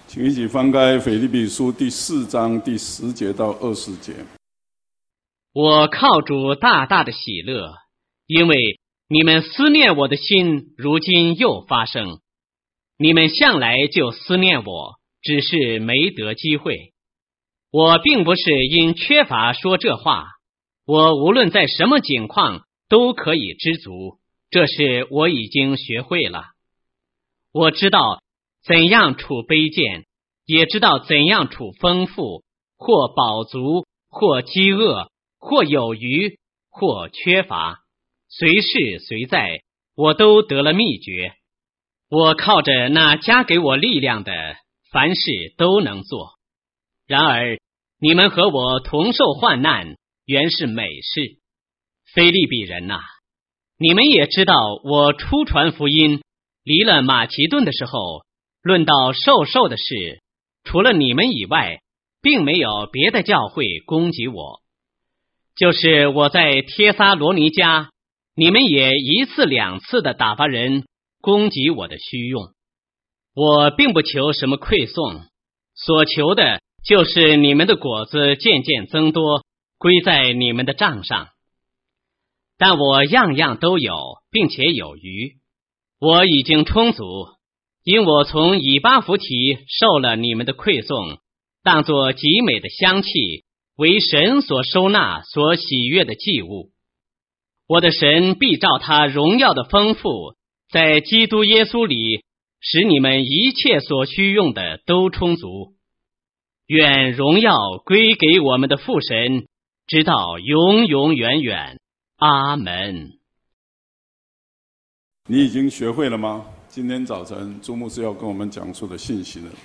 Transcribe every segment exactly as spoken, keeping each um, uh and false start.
请一起翻开腓立比书第四章第十节到二十节。 我靠主大大的喜乐，因为你们思念我的心如今又发生。你们向来就思念我，只是没得机会。我并不是因缺乏说这话，我无论在什么境况都可以知足，这是我已经学会了。我知道怎样处卑贱，也知道怎样处丰富，或饱足，或饥饿，或有余，或缺乏，随事随在，我都得了秘诀。我靠着那加给我力量的，凡事都能做。然而你们和我同受患难，原是美事。腓立比人哪、啊，你们也知道，我初传福音离了马其顿的时候，论到授受的事，除了你们以外，并没有别的教会攻击我。就是我在帖撒罗尼迦，你们也一次两次的打发人攻击我的虚用。我并不求什么馈送，所求的就是你们的果子渐渐增多，归在你们的账上。但我样样都有，并且有余。我已经充足，因我从以巴弗提受了你们的馈送，当作极美的香气，为神所收纳、所喜悦的祭物。我的神必照他荣耀的丰富，在基督耶稣里，使你们一切所需用的都充足。愿荣耀归给我们的父神，直到永永远远。阿门。 你已经学会了吗？今天早晨朱牧师要跟我们讲述的信息呢？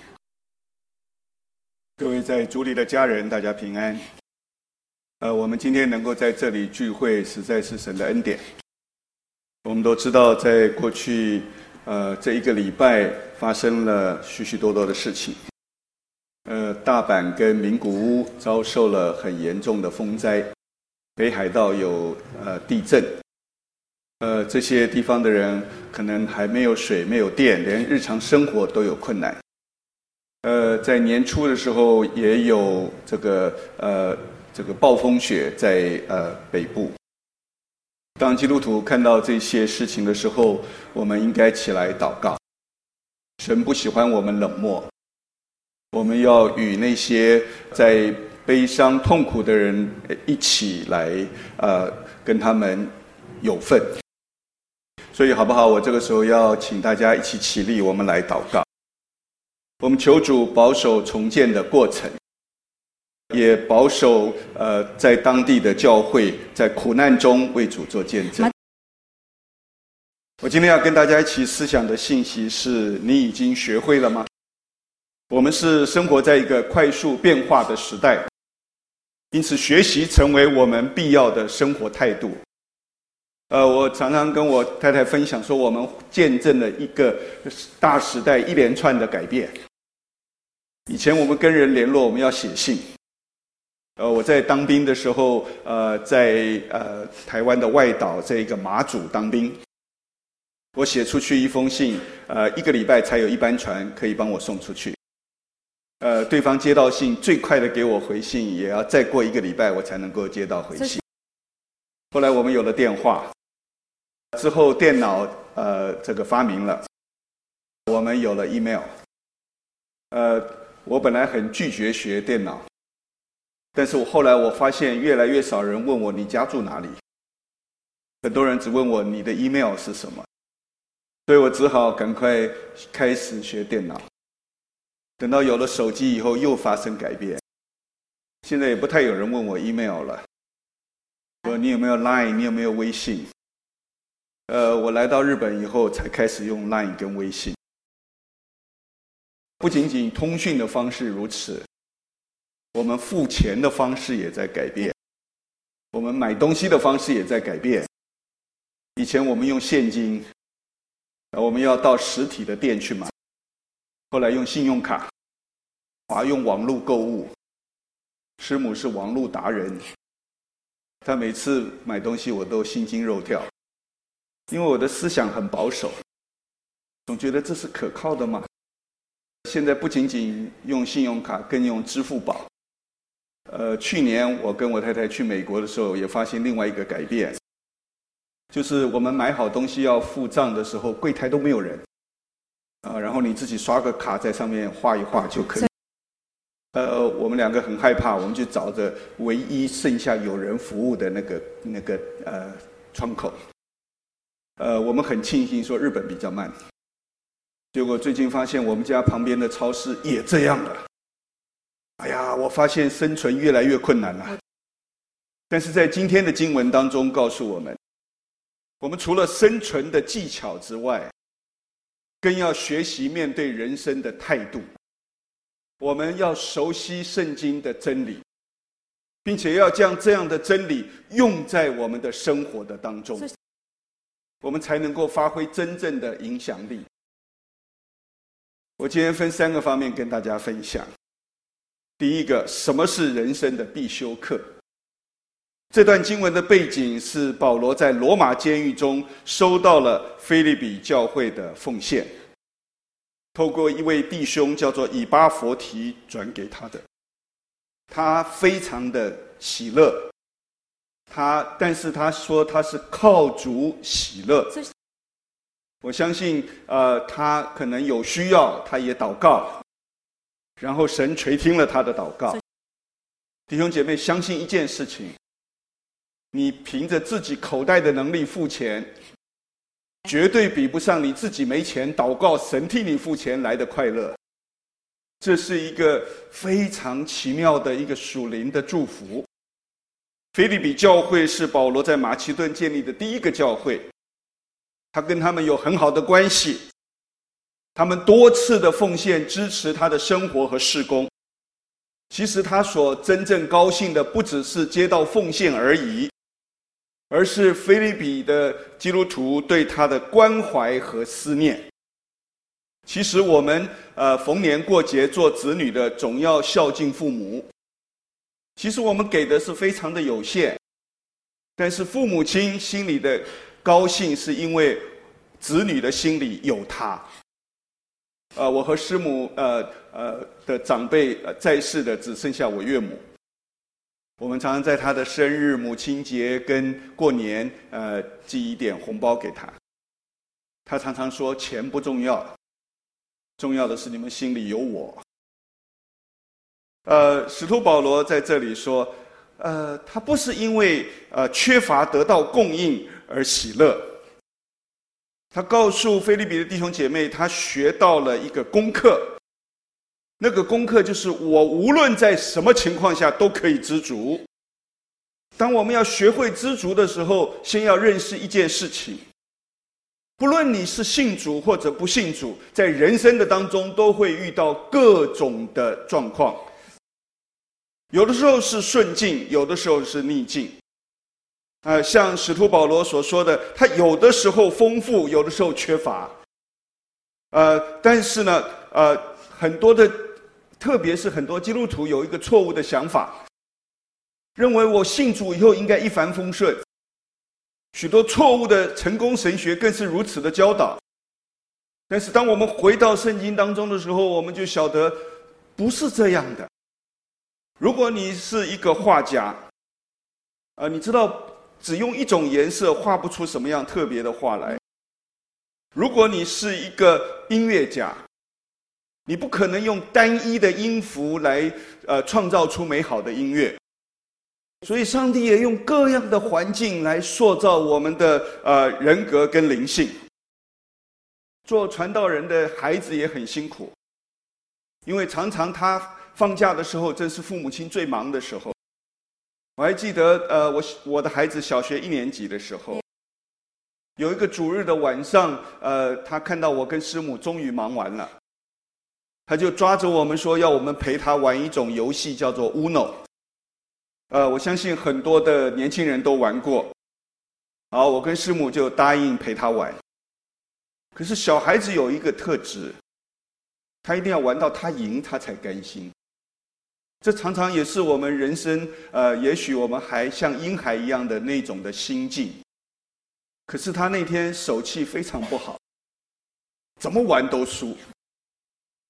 各位在主里的家人，大家平安。呃，我们今天能够在这里聚会，实在是神的恩典。我们都知道，在过去呃这一个礼拜发生了许许多多的事情。呃，大阪跟名古屋遭受了很严重的风灾，北海道有呃地震。呃，这些地方的人可能还没有水，没有电，连日常生活都有困难。呃，在年初的时候也有这个呃这个暴风雪在呃北部。当基督徒看到这些事情的时候，我们应该起来祷告。神不喜欢我们冷漠，我们要与那些在悲伤痛苦的人一起来呃跟他们有份。所以好不好，我这个时候要请大家一起起立，我们来祷告。我们求主保守重建的过程，也保守呃在当地的教会在苦难中为主做见证。我今天要跟大家一起思想的信息是：你已经学会了吗？我们是生活在一个快速变化的时代，因此学习成为我们必要的生活态度。呃，我常常跟我太太分享说，我们见证了一个大时代一连串的改变。以前我们跟人联络，我们要写信。呃，我在当兵的时候，呃，在呃台湾的外岛，在一个马祖当兵。我写出去一封信，呃，一个礼拜才有一班船可以帮我送出去。呃，对方接到信，最快的给我回信，也要再过一个礼拜我才能够接到回信。后来我们有了电话，之后电脑呃这个发明了，我们有了 email。呃，我本来很拒绝学电脑，但是我后来我发现越来越少人问我你家住哪里，很多人只问我你的 email 是什么，所以我只好赶快开始学电脑。等到有了手机以后，又发生改变，现在也不太有人问我 email 了。说你有没有 Line， 你有没有微信？呃，我来到日本以后才开始用 Line 跟微信。不仅仅通讯的方式如此，我们付钱的方式也在改变，我们买东西的方式也在改变。以前我们用现金，我们要到实体的店去买，后来用信用卡，啊，用网络购物。师母是网络达人。他每次买东西我都心惊肉跳，因为我的思想很保守，总觉得这是可靠的吗？ 现在不仅仅用信用卡，更用支付宝。呃，去年我跟我太太去美国的时候，也发现另外一个改变，就是我们买好东西要付账的时候，柜台都没有人，啊，然后你自己刷个卡在上面画一画就可以。呃，我们两个很害怕，我们就找着唯一剩下有人服务的那个那个呃窗口。呃，我们很庆幸说日本比较慢，结果最近发现我们家旁边的超市也这样了。哎呀，我发现生存越来越困难了。但是在今天的经文当中告诉我们，我们除了生存的技巧之外，更要学习面对人生的态度。我们要熟悉圣经的真理，并且要将这样的真理用在我们的生活的当中，我们才能够发挥真正的影响力。我今天分三个方面跟大家分享。第一个，什么是人生的必修课？这段经文的背景是保罗在罗马监狱中收到了腓立比教会的奉献，透过一位弟兄叫做以巴弗提转给他的。他非常的喜乐，他但是他说他是靠主喜乐。我相信呃，他可能有需要，他也祷告，然后神垂听了他的祷告。弟兄姐妹，相信一件事情，你凭着自己口袋的能力付钱，绝对比不上你自己没钱祷告神替你付钱来的快乐。这是一个非常奇妙的一个属灵的祝福。腓立比教会是保罗在马其顿建立的第一个教会，他跟他们有很好的关系，他们多次的奉献支持他的生活和事工。其实他所真正高兴的不只是接到奉献而已，而是腓立比的基督徒对他的关怀和思念。其实我们呃逢年过节做子女的总要孝敬父母，其实我们给的是非常的有限，但是父母亲心里的高兴是因为子女的心里有他。呃，我和师母呃呃的长辈、呃、在世的只剩下我岳母，我们常常在她的生日、母亲节跟过年呃寄一点红包给她。她常常说钱不重要，重要的是你们心里有我。呃，使徒保罗在这里说，呃，他不是因为呃缺乏得到供应而喜乐。他告诉腓立比的弟兄姐妹，他学到了一个功课，那个功课就是我无论在什么情况下都可以知足。当我们要学会知足的时候，先要认识一件事情，不论你是信主或者不信主，在人生的当中都会遇到各种的状况，有的时候是顺境，有的时候是逆境。呃，像使徒保罗所说的，他有的时候丰富，有的时候缺乏。呃，但是呢，呃，很多的，特别是很多基督徒有一个错误的想法，认为我信主以后应该一帆风顺。许多错误的成功神学更是如此的教导。但是当我们回到圣经当中的时候，我们就晓得不是这样的。如果你是一个画家，呃，你知道只用一种颜色画不出什么样特别的画来。如果你是一个音乐家，你不可能用单一的音符来呃创造出美好的音乐。所以上帝也用各样的环境来塑造我们的呃人格跟灵性。做传道人的孩子也很辛苦，因为常常他放假的时候正是父母亲最忙的时候。我还记得呃我我的孩子小学一年级的时候，有一个主日的晚上，呃他看到我跟师母终于忙完了，他就抓着我们说要我们陪他玩一种游戏叫做 Uno。呃，我相信很多的年轻人都玩过。好，我跟师母就答应陪他玩。可是小孩子有一个特质，他一定要玩到他赢他才甘心。这常常也是我们人生，呃，也许我们还像婴孩一样的那种的心境。可是他那天手气非常不好，怎么玩都输。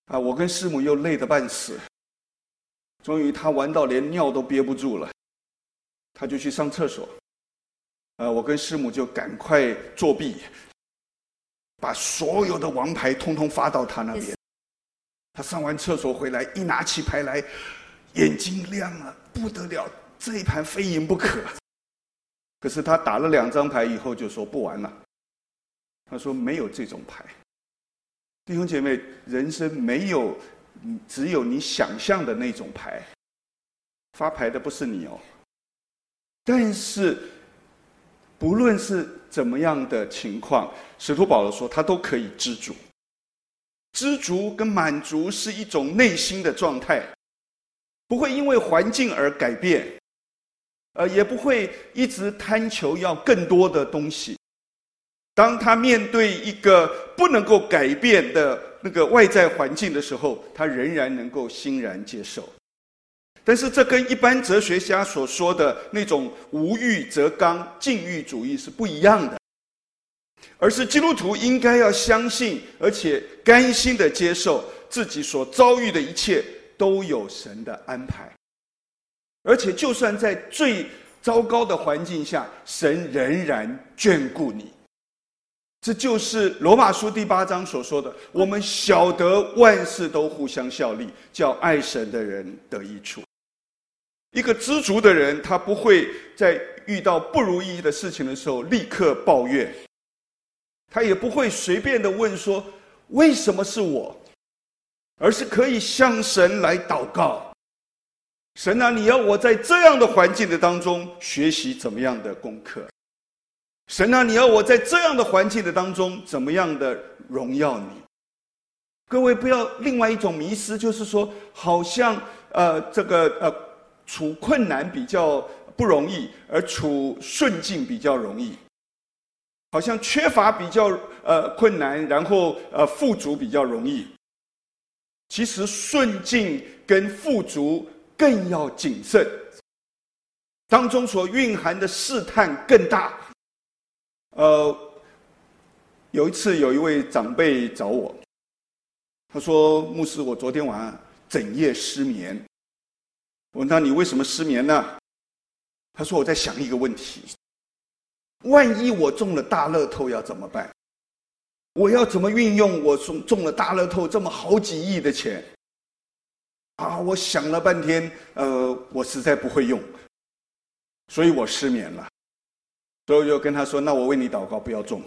啊，我跟师母又累得半死，终于他玩到连尿都憋不住了，他就去上厕所。呃，我跟师母就赶快作弊，把所有的王牌通通发到他那边。他上完厕所回来，一拿起牌来，眼睛亮了不得了，这一盘非赢不可。可是他打了两张牌以后就说不玩了。他说没有这种牌。弟兄姐妹，人生没有只有你想象的那种牌，发牌的不是你哦。但是不论是怎么样的情况，使徒保罗说他都可以知足。知足跟满足是一种内心的状态，不会因为环境而改变，呃，也不会一直贪求要更多的东西。当他面对一个不能够改变的那个外在环境的时候，他仍然能够欣然接受。但是这跟一般哲学家所说的那种无欲则刚、禁欲主义是不一样的，而是基督徒应该要相信，而且甘心的接受自己所遭遇的一切都有神的安排，而且就算在最糟糕的环境下，神仍然眷顾你。这就是罗马书第八章所说的，我们晓得万事都互相效力，叫爱神的人得益处。一个知足的人，他不会在遇到不如意的事情的时候立刻抱怨，他也不会随便的问说为什么是我，而是可以向神来祷告。神啊，你要我在这样的环境的当中学习怎么样的功课？神啊，你要我在这样的环境的当中怎么样的荣耀你？各位不要另外一种迷思，就是说好像呃这个呃处困难比较不容易，而处顺境比较容易。好像缺乏比较呃困难，然后呃富足比较容易。其实顺境跟富足更要谨慎，当中所蕴含的试探更大。呃，有一次有一位长辈找我，他说：“牧师，我昨天晚上整夜失眠。”我问他：“你为什么失眠呢？”他说：“我在想一个问题，万一我中了大乐透要怎么办？我要怎么运用我中中了大乐透这么好几亿的钱？啊，我想了半天，呃，我实在不会用，所以我失眠了。所以我就跟他说，那我为你祷告，不要中。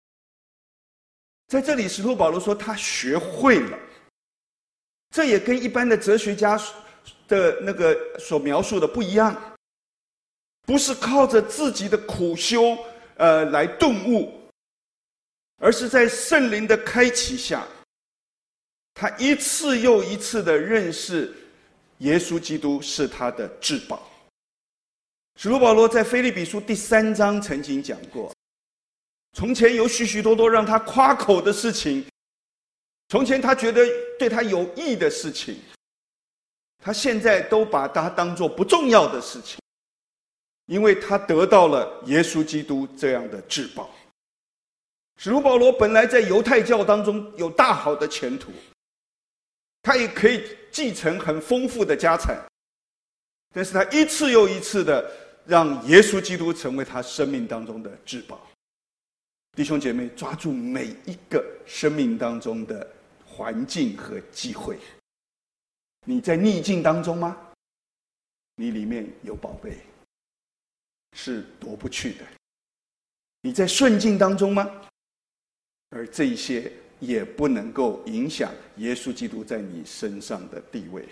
在这里，使徒保罗说他学会了，这也跟一般的哲学家的那个所描述的不一样，不是靠着自己的苦修呃来顿悟，而是在圣灵的开启下，他一次又一次的认识耶稣基督是他的至宝。使徒保罗在腓立比书第三章曾经讲过，从前有许许多多让他夸口的事情，从前他觉得对他有益的事情，他现在都把它当作不重要的事情，因为他得到了耶稣基督这样的至宝。使徒保罗本来在犹太教当中有大好的前途，他也可以继承很丰富的家产，但是他一次又一次的让耶稣基督成为他生命当中的至宝。弟兄姐妹，抓住每一个生命当中的环境和机会。你在逆境当中吗？你里面有宝贝，是夺不去的。你在顺境当中吗？而这一些也不能够影响耶稣基督在你身上的地位。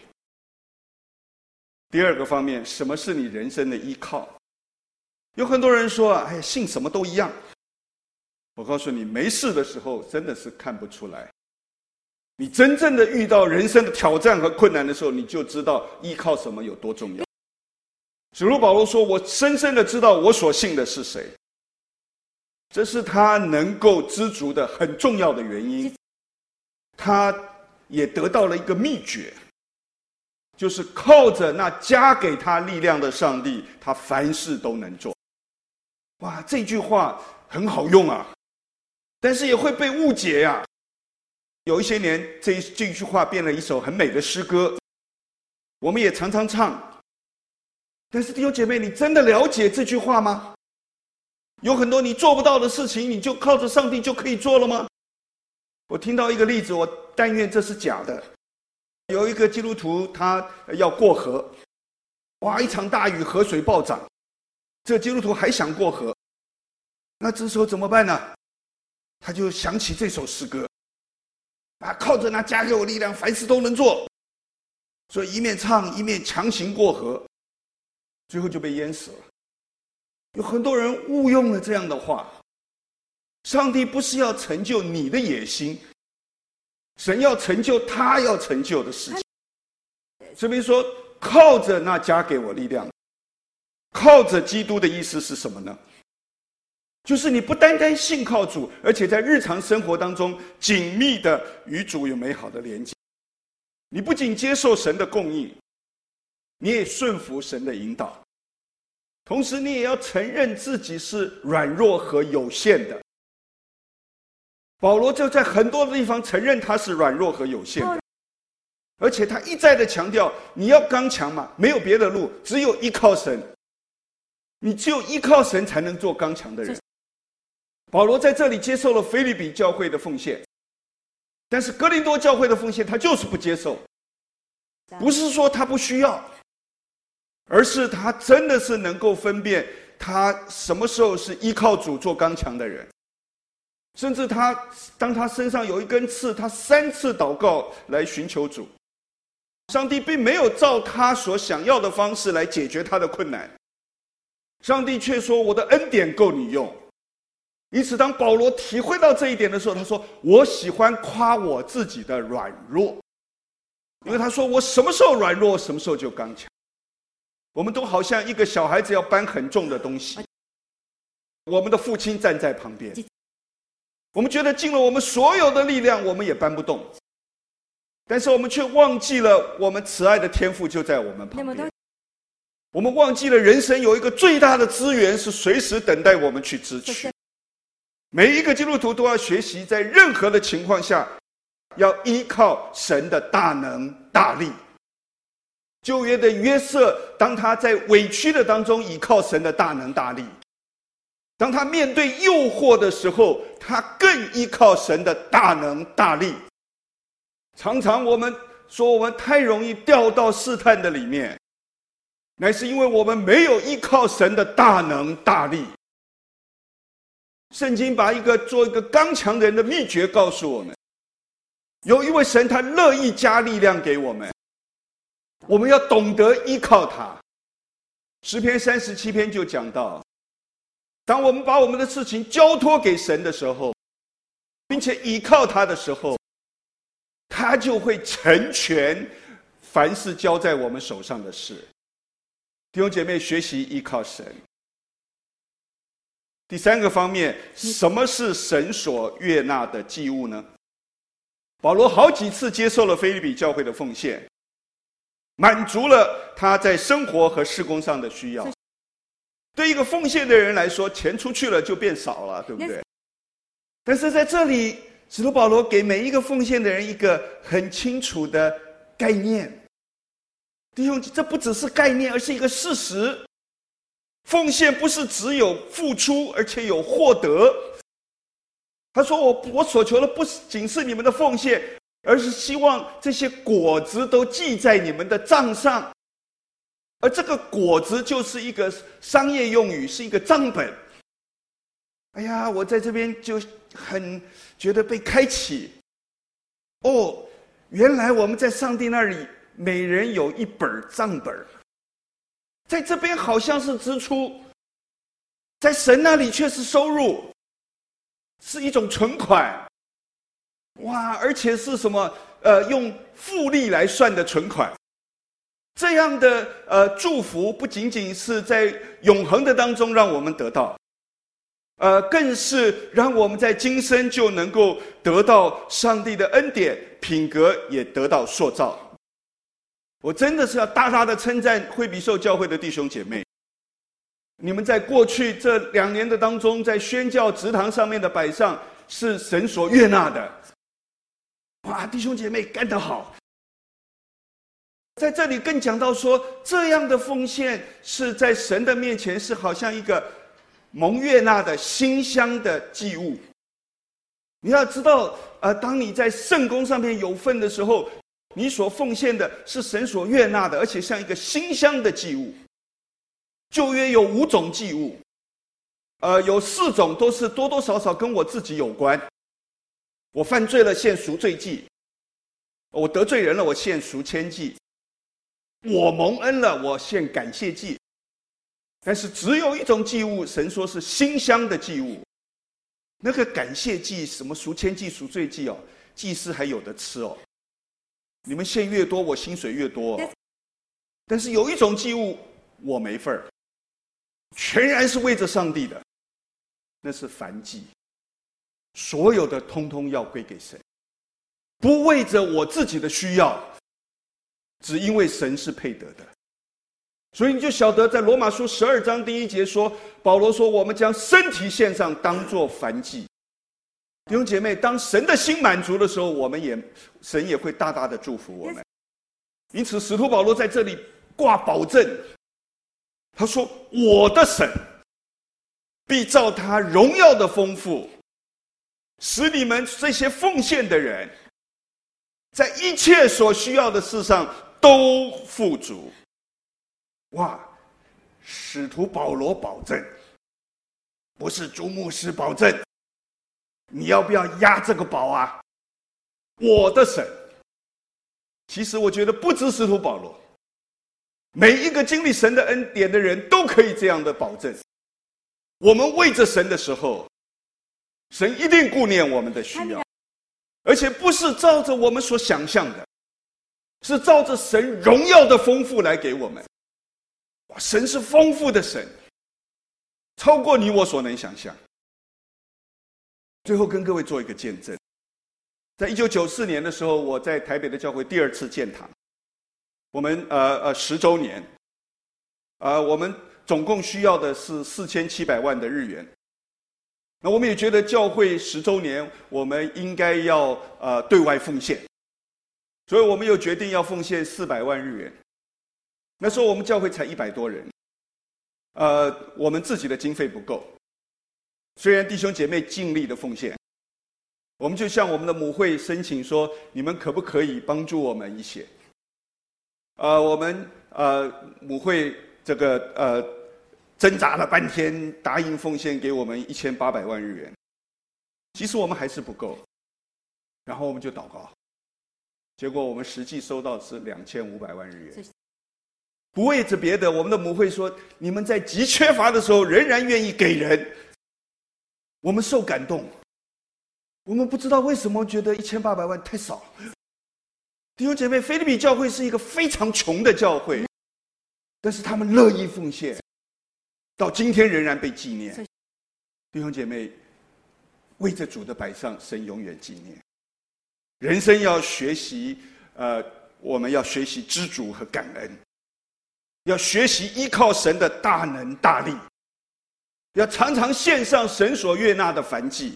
第二个方面，什么是你人生的依靠？有很多人说，哎，信什么都一样。我告诉你，没事的时候真的是看不出来。你真正的遇到人生的挑战和困难的时候，你就知道依靠什么有多重要。使徒保罗说，我深深的知道我所信的是谁，这是他能够知足的很重要的原因。他也得到了一个秘诀，就是靠着那加给他力量的上帝，他凡事都能做。哇，这句话很好用啊，但是也会被误解呀、啊。 有一些年，这一这一句话变了一首很美的诗歌，我们也常常唱。但是弟兄姐妹，你真的了解这句话吗？有很多你做不到的事情，你就靠着上帝就可以做了吗？我听到一个例子，我但愿这是假的。有一个基督徒，他要过河，哇，一场大雨，河水暴涨，这基督徒还想过河，那这时候怎么办呢？他就想起这首诗歌，啊，靠着那加给我力量，凡事都能做。所以一面唱一面强行过河，最后就被淹死了。有很多人误用了这样的话。上帝不是要成就你的野心，神要成就他要成就的事情。这边说靠着那加给我力量，靠着基督的意思是什么呢？就是你不单单信靠主，而且在日常生活当中紧密的与主有美好的连接。你不仅接受神的供应，你也顺服神的引导，同时你也要承认自己是软弱和有限的。保罗就在很多的地方承认他是软弱和有限的，而且他一再的强调，你要刚强嘛，没有别的路，只有依靠神。你只有依靠神才能做刚强的人。保罗在这里接受了腓立比教会的奉献，但是哥林多教会的奉献他就是不接受。不是说他不需要，而是他真的是能够分辨他什么时候是依靠主做刚强的人。甚至他当他身上有一根刺，他三次祷告来寻求主，上帝并没有照他所想要的方式来解决他的困难，上帝却说我的恩典够你用。因此当保罗体会到这一点的时候，他说我喜欢夸我自己的软弱，因为他说我什么时候软弱什么时候就刚强。我们都好像一个小孩子要搬很重的东西，我们的父亲站在旁边，我们觉得尽了我们所有的力量我们也搬不动，但是我们却忘记了我们慈爱的天父就在我们旁边。我们忘记了人生有一个最大的资源是随时等待我们去支取。每一个基督徒都要学习在任何的情况下要依靠神的大能大力。旧约的约瑟，当他在委屈的当中依靠神的大能大力，当他面对诱惑的时候，他更依靠神的大能大力。常常我们说我们太容易掉到试探的里面，乃是因为我们没有依靠神的大能大力。圣经把一个做一个刚强人的秘诀告诉我们，有一位神他乐意加力量给我们，我们要懂得依靠他。诗篇三十七篇就讲到，当我们把我们的事情交托给神的时候，并且依靠他的时候，他就会成全凡事交在我们手上的事。弟兄姐妹，学习依靠神。第三个方面，什么是神所悦纳的祭物呢？保罗好几次接受了腓立比教会的奉献，满足了他在生活和事工上的需要。对一个奉献的人来说，钱出去了就变少了，对不对？但是在这里，使徒保罗给每一个奉献的人一个很清楚的概念。弟兄，这不只是概念，而是一个事实。奉献不是只有付出，而且有获得。他说我我所求的不仅是你们的奉献，而是希望这些果子都记在你们的账上。而这个果子就是一个商业用语，是一个账本。哎呀，我在这边就很觉得被开启。哦，原来我们在上帝那里每人有一本账本，在这边好像是支出，在神那里却是收入，是一种存款。哇，而且是什么？呃，用复利来算的存款。这样的呃祝福，不仅仅是在永恒的当中让我们得到，呃，更是让我们在今生就能够得到上帝的恩典，品格也得到塑造。我真的是要大大的称赞惠比寿教会的弟兄姐妹，你们在过去这两年的当中，在宣教职堂上面的摆上是神所悦纳的。 哇，弟兄姐妹干得好！在这里更讲到说，这样的奉献是在神的面前是好像一个蒙悦纳的馨香的祭物。你要知道，呃，当你在圣工上面有份的时候，你所奉献的是神所悦纳的，而且像一个馨香的祭物。旧约有五种祭物，呃，有四种都是多多少少跟我自己有关。我犯罪了，献赎罪祭；我得罪人了，我献赎愆祭；我蒙恩了，我献感谢祭。但是只有一种祭物，神说是馨香的祭物。那个感谢祭、什么赎愆祭、赎罪祭哦，祭司还有的吃哦。你们献越多，我薪水越多哦。但是有一种祭物我没份儿，全然是为着上帝的，那是燔祭。所有的通通要归给神，不为着我自己的需要，只因为神是配得的。所以你就晓得，在罗马书十二章第一节说，保罗说，我们将身体献上，当作燔祭。弟兄姐妹，当神的心满足的时候，我们也神也会大大的祝福我们。因此使徒保罗在这里挂保证，他说，我的神必照他荣耀的丰富，使你们这些奉献的人在一切所需要的事上都富足。哇，使徒保罗保证，不是朱牧师保证。你要不要押这个宝啊？我的神。其实我觉得不止使徒保罗，每一个经历神的恩典的人都可以这样的保证。我们为着神的时候，神一定顾念我们的需要，而且不是照着我们所想象的，是照着神荣耀的丰富来给我们。哇，神是丰富的神，超过你我所能想象。最后跟各位做一个见证，在一九九四年的时候，我在台北的教会第二次建堂，我们呃呃十周年，呃我们总共需要的是四千七百万的日元。那我们也觉得教会十周年，我们应该要呃对外奉献，所以我们又决定要奉献四百万日元。那时候我们教会才一百多人，呃，我们自己的经费不够。虽然弟兄姐妹尽力的奉献，我们就向我们的母会申请说，你们可不可以帮助我们一些？呃，我们呃母会这个呃挣扎了半天，答应奉献给我们一千八百万日元。其实我们还是不够，然后我们就祷告，结果我们实际收到的是两千五百万日元。不为着别的，我们的母会说，你们在极缺乏的时候仍然愿意给人，我们受感动。我们不知道为什么觉得一千八百万太少。弟兄姐妹，腓立比教会是一个非常穷的教会，但是他们乐意奉献，到今天仍然被纪念。弟兄姐妹，为着主的摆上，神永远纪念。人生要学习，呃，我们要学习知足和感恩。要学习依靠神的大能大力，要常常献上神所悦纳的燔祭。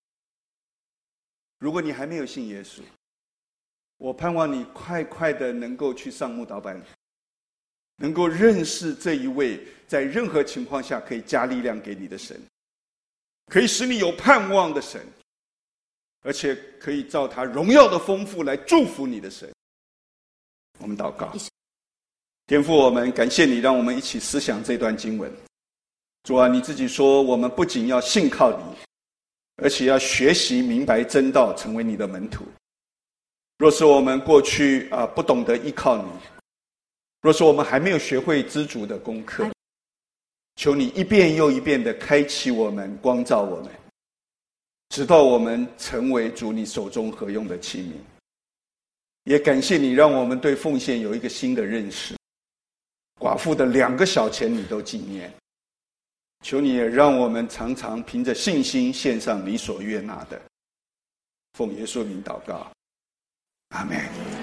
如果你还没有信耶稣，我盼望你快快的能够去上慕道班，能够认识这一位在任何情况下可以加力量给你的神，可以使你有盼望的神，而且可以照他荣耀的丰富来祝福你的神。我们祷告。天父，我们感谢你，让我们一起思想这段经文。主啊，你自己说，我们不仅要信靠你，而且要学习明白真道，成为你的门徒。若是我们过去啊、呃、不懂得依靠你，若是我们还没有学会知足的功课，求你一遍又一遍的开启我们，光照我们，直到我们成为主你手中合用的器皿。也感谢你，让我们对奉献有一个新的认识。寡妇的两个小钱你都纪念，求你也让我们常常凭着信心献上你所悦纳的。奉耶稣名祷告，阿们。